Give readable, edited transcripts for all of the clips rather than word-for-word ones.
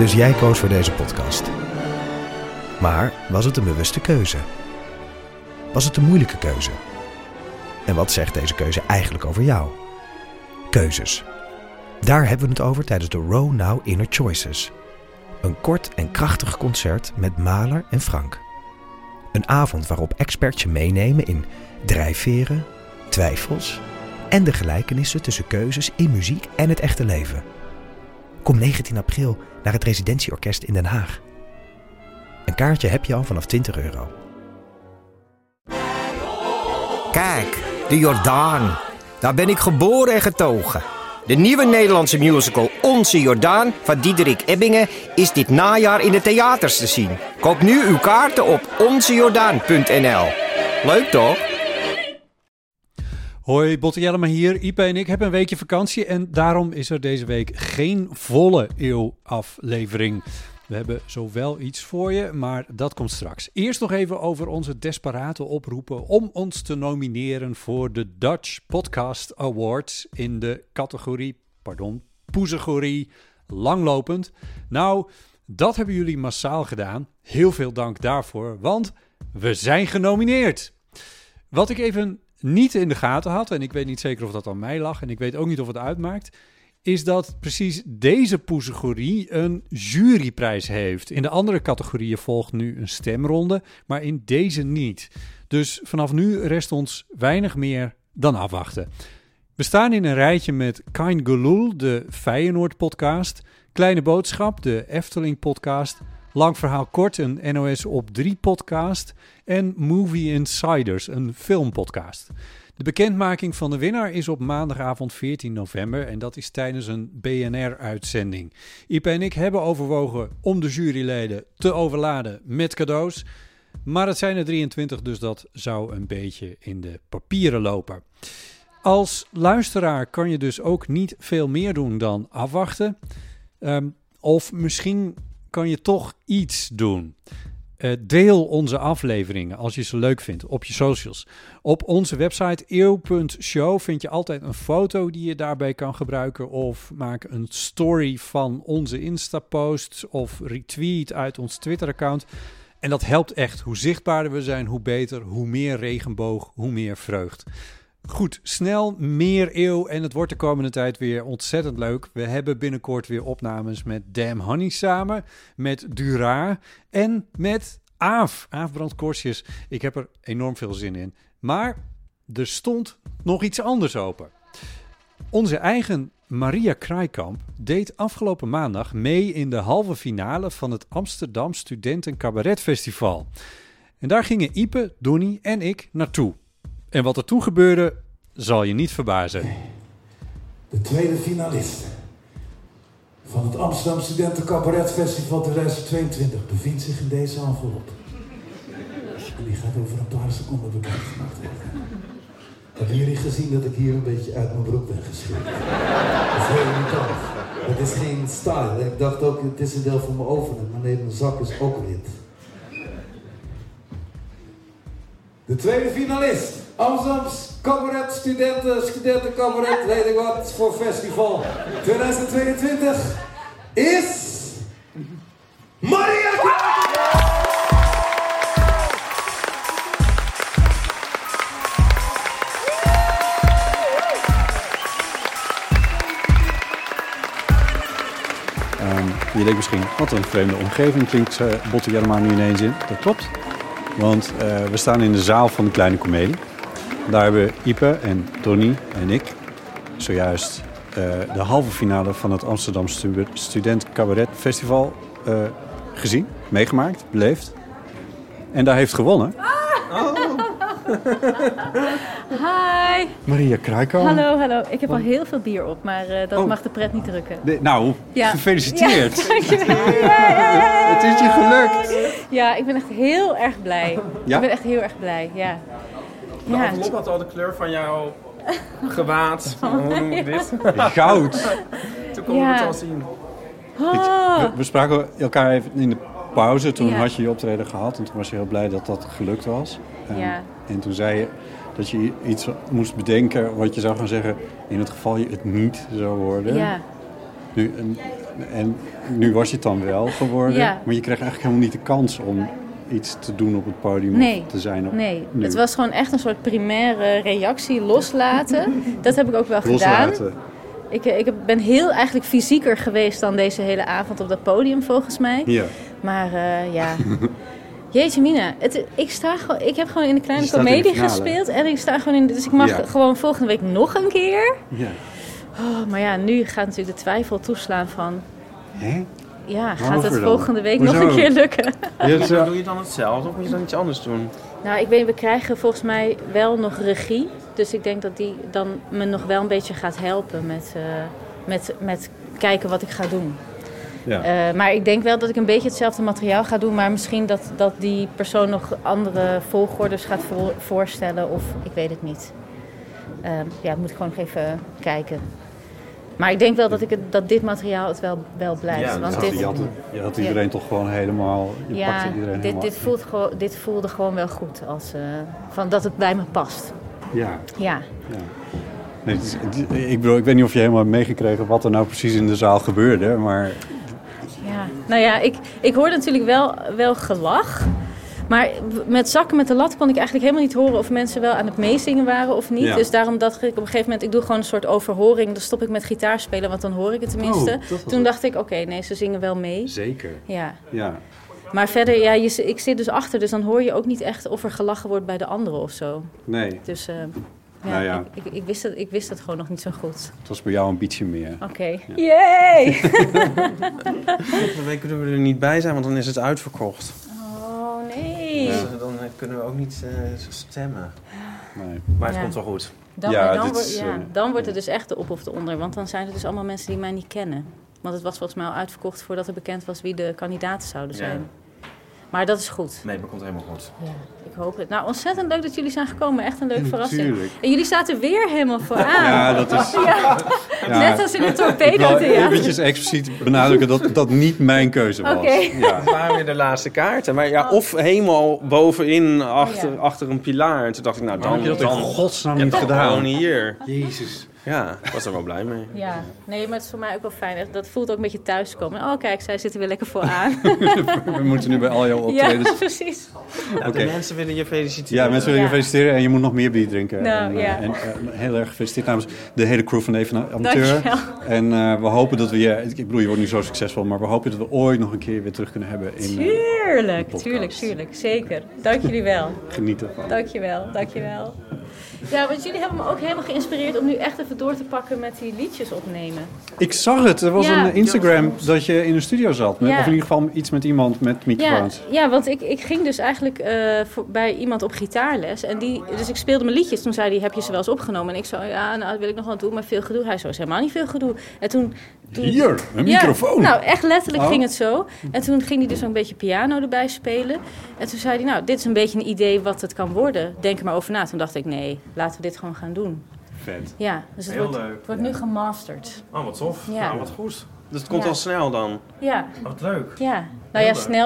Dus jij koos voor deze podcast. Maar was het een bewuste keuze? Was het een moeilijke keuze? En wat zegt deze keuze eigenlijk over jou? Keuzes. Daar hebben we het over tijdens de Row Now Inner Choices. Een kort en krachtig concert met Mahler en Frank. Een avond waarop experts je meenemen in drijfveren, twijfels en de gelijkenissen tussen keuzes in muziek en het echte leven. Kom 19 april naar het Residentieorkest in Den Haag. Een kaartje heb je al vanaf €20. Kijk, de Jordaan. Daar ben ik geboren en getogen. De nieuwe Nederlandse musical Onze Jordaan van Diederik Ebbingen is dit najaar in de theaters te zien. Koop nu uw kaarten op onzejordaan.nl. Leuk toch? Hoi, Botte Jellema hier. Ipe en ik hebben een weekje vakantie en daarom is er deze week geen volle eeuw-aflevering. We hebben zowel iets voor je, maar dat komt straks. Eerst nog even over onze desperate oproepen om ons te nomineren voor de Dutch Podcast Awards in de poezegorie langlopend. Nou, dat hebben jullie massaal gedaan. Heel veel dank daarvoor, want we zijn genomineerd. Wat ik even niet in de gaten had, en ik weet niet zeker of dat aan mij lag en ik weet ook niet of het uitmaakt, is dat precies deze poezegorie een juryprijs heeft. In de andere categorieën volgt nu een stemronde, maar in deze niet. Dus vanaf nu rest ons weinig meer dan afwachten. We staan in een rijtje met Kein Gelul, de Feyenoord-podcast, Kleine Boodschap, de Efteling-podcast, Lang Verhaal Kort, een NOS op 3-podcast en Movie Insiders, een filmpodcast. De bekendmaking van de winnaar is op maandagavond 14 november en dat is tijdens een BNR-uitzending. Ipe en ik hebben overwogen om de juryleden te overladen met cadeaus, maar het zijn er 23, dus dat zou een beetje in de papieren lopen. Als luisteraar kan je dus ook niet veel meer doen dan afwachten. Of misschien kan je toch iets doen. Deel onze afleveringen als je ze leuk vindt op je socials. Op onze website eeuw.show vind je altijd een foto die je daarbij kan gebruiken. Of maak een story van onze Insta-post of retweet uit ons Twitter-account. En dat helpt echt. Hoe zichtbaarder we zijn, hoe beter. Hoe meer regenboog, hoe meer vreugd. Goed, snel meer eeuw en het wordt de komende tijd weer ontzettend leuk. We hebben binnenkort weer opnames met Damn Honey samen, met Dura en met Aaf Brandkorstjes. Ik heb er enorm veel zin in. Maar er stond nog iets anders open. Onze eigen Maria Kraaikamp deed afgelopen maandag mee in de halve finale van het Amsterdam Studenten Cabaret Festival. En daar gingen Ipe, Donnie en ik naartoe. En wat er toen gebeurde, zal je niet verbazen. De tweede finalist van het Amsterdam Studenten Cabaret Festival 2022 bevindt zich in deze envelop. En die gaat over een paar seconden bekendgemaakt worden. Hebben jullie gezien dat ik hier een beetje uit mijn broek ben geschreven? Dat is heel irritant. Het is geen style. En ik dacht ook, het is een deel van mijn overhemd, maar nee, mijn zak is ook wit. De tweede finalist, Amsterdam Cabaret Studenten Cabaret, weet ik wat, voor festival 2022 is Maria Kraaikamp! Je denkt misschien, wat een vreemde omgeving klinkt Botte Jellema nu ineens in. Dat klopt. Want we staan in de zaal van de Kleine Comedie. Daar hebben Ipe en Donnie en ik zojuist de halve finale van het Amsterdam Student Cabaret Festival gezien, meegemaakt, beleefd. En daar heeft gewonnen. Hi. Maria Kraaikamp. Hallo. Ik heb al heel veel bier op, maar dat mag de pret niet drukken. Gefeliciteerd. Ja, dankjewel. Het is je gelukt. Ja, ik ben echt heel erg blij. Ja? Ik ben echt heel erg blij, ja. De envelop had al de kleur van jouw gewaad. Hoe noem je dit? Goud. Toen konden we het al zien. We spraken elkaar even in de pauze. Toen had je je optreden gehad. En toen was je heel blij dat dat gelukt was. En toen zei je dat je iets moest bedenken wat je zou gaan zeggen in het geval je het niet zou worden. Ja. En nu was je het dan wel geworden. Ja. Maar je kreeg eigenlijk helemaal niet de kans om iets te doen op het podium of te zijn. Nee, nu. het was gewoon echt een soort primaire reactie, loslaten. Dat heb ik ook wel gedaan. Ik ben heel eigenlijk fysieker geweest dan deze hele avond op dat podium volgens mij. Ja. Maar ja... Jeetje mina, ik heb gewoon in de kleine komedie gespeeld en ik sta gewoon in... Dus ik mag gewoon volgende week nog een keer. Ja. Oh, maar ja, nu gaat natuurlijk de twijfel toeslaan van... Hè? Ja, Waarover gaat het dan? volgende week Hoezo? nog een keer lukken? Doe je dan hetzelfde of moet je dan iets anders doen? Nou, we krijgen volgens mij wel nog regie. Dus ik denk dat die dan me nog wel een beetje gaat helpen met kijken wat ik ga doen. Ja. Maar ik denk wel dat ik een beetje hetzelfde materiaal ga doen. Maar misschien dat die persoon nog andere volgordes gaat voorstellen. Of ik weet het niet. Ja, moet ik gewoon nog even kijken. Maar ik denk wel dat dit materiaal het wel blijft. Ja, want Je had iedereen toch gewoon helemaal... Je pakte iedereen helemaal... dit voelde gewoon wel goed. Van dat het bij me past. Ja. Ja. Nee, ik bedoel, ik weet niet of je helemaal hebt meegekregen wat er nou precies in de zaal gebeurde, maar... Ja, nou ja, ik hoorde natuurlijk wel gelach. Maar met Zakken met de Lat kon ik eigenlijk helemaal niet horen of mensen wel aan het meezingen waren of niet. Ja. Dus daarom dacht ik op een gegeven moment, ik doe gewoon een soort overhoring. Dan stop ik met gitaar spelen, want dan hoor ik het tenminste. Toen dacht ik, oké, nee, ze zingen wel mee. Zeker. Ja. Ja. Maar verder, ja, ik zit dus achter, dus dan hoor je ook niet echt of er gelachen wordt bij de anderen of zo. Nee. Dus Nou ja. ik wist het gewoon nog niet zo goed. Het was bij jou een beetje meer. Oké. Yay! Volgende week kunnen we er niet bij zijn, want dan is het uitverkocht. Oh nee. Dus dan kunnen we ook niet stemmen. Nee. Maar het komt wel goed. Dan wordt het dus echt de op of de onder. Want dan zijn het dus allemaal mensen die mij niet kennen. Want het was volgens mij al uitverkocht voordat er bekend was wie de kandidaten zouden zijn. Ja. Maar dat is goed. Nee, maar komt helemaal goed. Ja, ik hoop het. Nou, ontzettend leuk dat jullie zijn gekomen. Echt een leuke verrassing. Tuurlijk. En jullie zaten weer helemaal vooraan. Ja, dat is... Ja. Net als in het Torpedo-theater. Ik wil eventjes expliciet benadrukken dat dat niet mijn keuze was. Okay. Ja. Dat waren weer de laatste kaarten. Maar ja, of helemaal bovenin achter een pilaar. En toen dacht ik, nou dan... Heb je dat in godsnaam niet gedaan? gedaan? Gewoon hier. Jezus. Ja, ik was er wel blij mee. Ja, nee, maar het is voor mij ook wel fijn. Dat voelt ook een beetje thuiskomen. Oh, kijk, zij zitten weer lekker vooraan. We moeten nu bij al jouw optredens... Ja, precies. Ja, de mensen willen je feliciteren. Ja, mensen willen je feliciteren en je moet nog meer bier drinken. Nou, en heel erg gefeliciteerd namens de hele crew van Even Amateur. Dankjewel. En we hopen dat we je... Ik bedoel, je wordt nu zo succesvol, maar we hopen dat we ooit nog een keer weer terug kunnen hebben in Tuurlijk. Zeker. Dank jullie wel. Geniet ervan. Dankjewel. Ja, want jullie hebben me ook helemaal geïnspireerd om nu echt even door te pakken met die liedjes opnemen. Ik zag het. Er was een Instagram dat je in een studio zat. Of in ieder geval iets met iemand met microfoons. Ja, want ik ging dus eigenlijk bij iemand op gitaarles. En dus ik speelde mijn liedjes. Toen zei hij, heb je ze wel eens opgenomen? En ik zei, ja, nou, dat wil ik nog wel doen, maar veel gedoe. Hij zei, is helemaal niet veel gedoe. En toen hier, een microfoon. Nou, echt letterlijk ging het zo. En toen ging hij dus ook een beetje piano erbij spelen. En toen zei hij, nou, dit is een beetje een idee wat het kan worden. Denk er maar over na. Toen dacht ik, nee, laten we dit gewoon gaan doen. Vet. Ja, dus het wordt nu gemasterd. Oh, wat tof. Ja. Nou, wat goed. Dus het komt al snel dan? Ja. Oh, wat leuk. Ja. Nou ja, snel,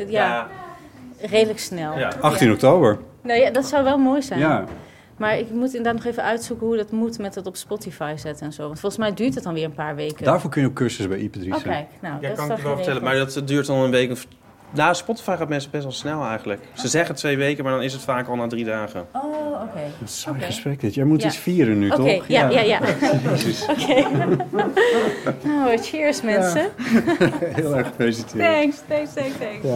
redelijk snel. Ja. 18 oktober. Nou ja, dat zou wel mooi zijn. Ja. Maar ik moet inderdaad nog even uitzoeken hoe dat moet met het op Spotify zetten en zo. Want volgens mij duurt het dan weer een paar weken. Daarvoor kun je ook cursus bij Ipatrice. Oh, kijk. Nou, Ja, dat kan is ik je wel vertellen. Maar dat duurt dan een week. Nou, Spotify gaat mensen best wel snel eigenlijk. Ze zeggen 2 weken, maar dan is het vaak al na 3 dagen. Oh, oké. Dat is zo'n gesprek dit. Jij moet iets vieren nu, toch? Oké, ja. Oké. Nou, cheers mensen. Heel erg gefeliciteerd. Thanks. Ja.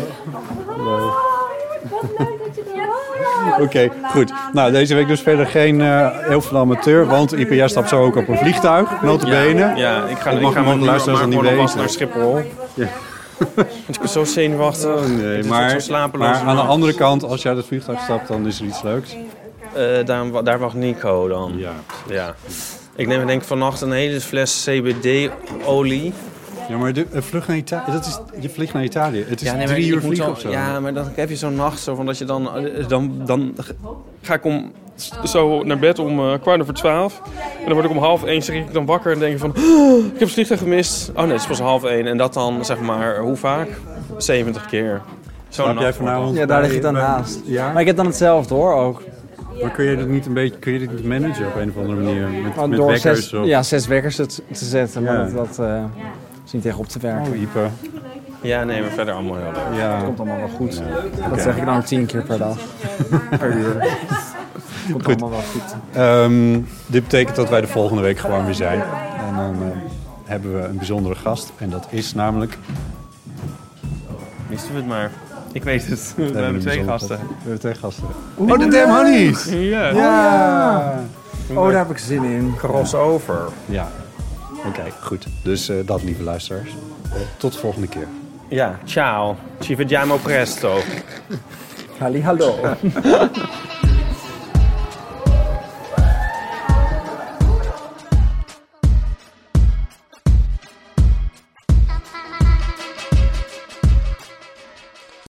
Wat leuk dat je er was. Oké, goed. Nou, deze week dus verder geen heel veel amateur, want IPR stapt zo ook op een vliegtuig, nota bene. Ja, ik ga nog luisteren als niet weten. naar Schiphol. Ja. Ik ben zo zenuwachtig. Oh, nee, maar aan de andere kant, als jij uit het vliegtuig stapt, dan is er iets leuks. Daar wacht Nico dan. Ja. Ik neem denk vannacht een hele fles CBD-olie. Ja, maar de vlucht naar Italië, je vliegt naar Italië. Het is 3 uur vliegen of zo. Ja, maar dan heb je zo'n nacht zo van dat je dan ga ik zo naar bed om 11:15. En dan word ik om 12:30, schrik ik dan wakker en denk ik van, ik heb het vliegtuig gemist. Oh nee, het is pas 12:30. En dat dan, zeg maar, hoe vaak? 70 keer. Slaap jij vanavond? Ja, daar lig je dan naast. Ja? Maar ik heb dan hetzelfde hoor ook. Maar kun je dit niet managen op een of andere manier? Met door wekkers? 6 wekkers te zetten, maar dat is niet tegen op te werken. Oh, Ipe. Ja, nee, maar verder allemaal heel leuk. Ja. Dat komt allemaal wel goed. Dat zeg ik dan 10 keer per dag. Per uur. Dat komt allemaal wel goed. Dit betekent dat wij de volgende week gewoon weer zijn. En dan hebben we een bijzondere gast. En dat is namelijk... Wisten we het maar. Ik weet het. We hebben 2 gasten. We hebben 2 gasten. Oh, de Damn Honeys! Ja. Oh, daar heb ik zin in. Crossover. Ja. Oké, goed. Dus dat, lieve luisteraars. Tot de volgende keer. Ja, ciao. Ci vediamo presto. Hallo.